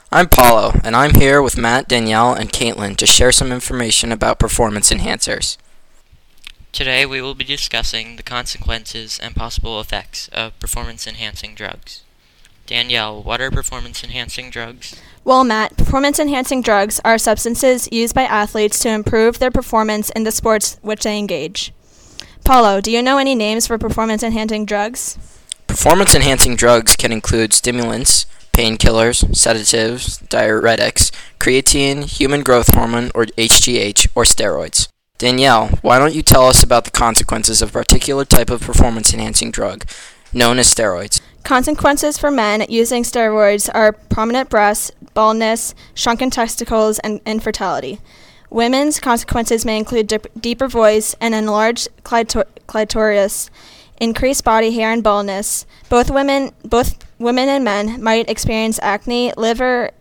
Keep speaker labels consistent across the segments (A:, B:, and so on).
A: I'm Paulo, and I'm here with Matt, Danielle, and Caitlin to share some information about performance enhancers.
B: Today we will be discussing the consequences and possible effects of performance-enhancing drugs. Danielle, what are performance-enhancing drugs?
C: Well, Matt, performance-enhancing drugs are substances used by athletes to improve their performance in the sports which they engage. Paulo, do you know any names for performance-enhancing drugs?
A: Performance enhancing drugs can include stimulants, painkillers, sedatives, diuretics, creatine, human growth hormone or HGH, or steroids. Danielle, why don't you tell us about the consequences of a particular type of performance enhancing drug known as steroids?
C: Consequences for men using steroids are prominent breasts, baldness, shrunken testicles, and infertility. Women's consequences may include deeper voice, an enlarged clitoris, increased body hair, and baldness. Both women and men might experience acne, liver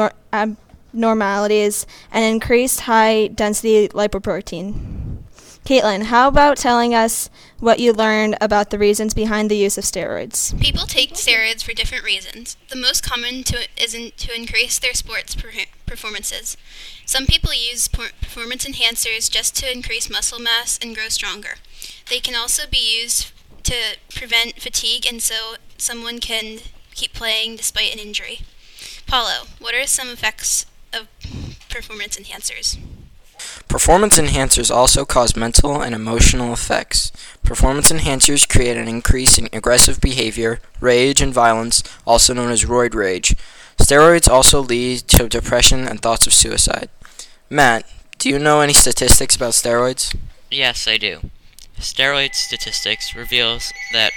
C: abnormalities, and increased high-density lipoprotein. Caitlin, how about telling us what you learned about the reasons behind the use of steroids?
D: People take steroids for different reasons. The most common is to increase their sports performances. Some people use performance enhancers just to increase muscle mass and grow stronger. They can also be used to prevent fatigue and so someone can keep playing despite an injury. Paulo, what are some effects of performance enhancers?
A: Performance enhancers also cause mental and emotional effects. Performance enhancers create an increase in aggressive behavior, rage, and violence, also known as roid rage. Steroids also lead to depression and thoughts of suicide. Matt, do you know any statistics about steroids?
B: Yes, I do. Steroid statistics reveals that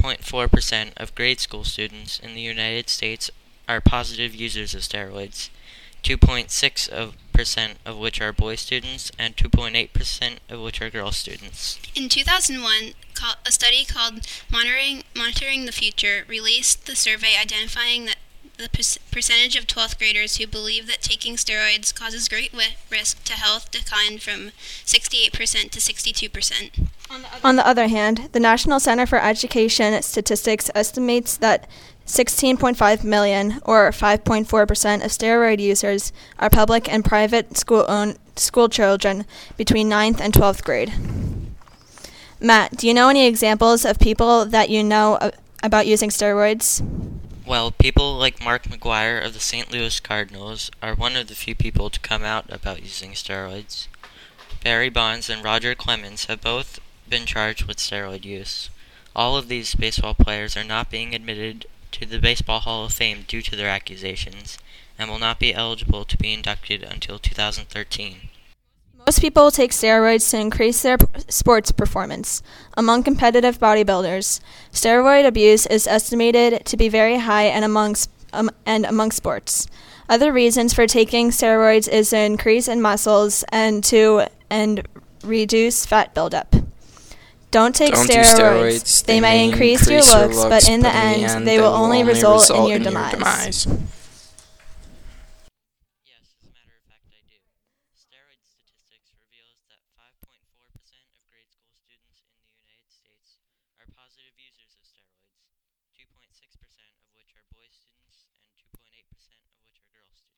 B: 5.4% of grade school students in the United States are positive users of steroids, 2.6% of which are boy students, and 2.8% of which are girl students.
D: In 2001, a study called Monitoring the Future released the survey identifying that the percentage of 12th graders who believe that taking steroids causes great risk to health declined from 68% to 62%.
C: On the other hand, the National Center for Education Statistics estimates that 16.5 million, or 5.4% of steroid users, are public and private school children between 9th and 12th grade. Matt, do you know any examples of people that you know about using steroids?
B: Well, people like Mark McGwire of the St. Louis Cardinals are one of the few people to come out about using steroids. Barry Bonds and Roger Clemens have both been charged with steroid use. All of these baseball players are not being admitted to the Baseball Hall of Fame due to their accusations, and will not be eligible to be inducted until 2013.
C: Most people take steroids to increase their sports performance. Among competitive bodybuilders, steroid abuse is estimated to be very high and among sports. Other reasons for taking steroids is an increase in muscles and reduce fat buildup. Don't take steroids. They may increase your looks, but in the end, they will only result in your demise.
B: Yes, as a matter of fact, I do. Steroid statistics reveals that 5.4% of grade school students in the United States are positive users of steroids, 2.6% of which are boy students and 2.8% of which are girl students.